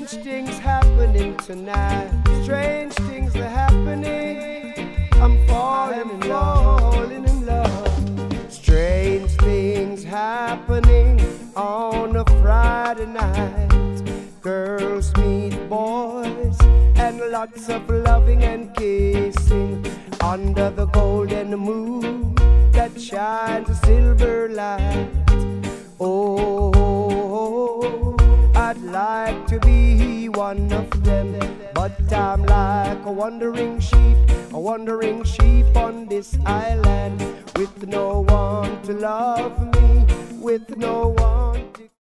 Strange things happening tonight. Strange things are happening. I'm falling in love. Strange things happening on a Friday night. Girls meet boys and lots of loving and kissing under the golden moon that shines a silver light. Oh, I'd like to be one of them, but I'm like a wandering sheep on this island, with no one to love me, with no one to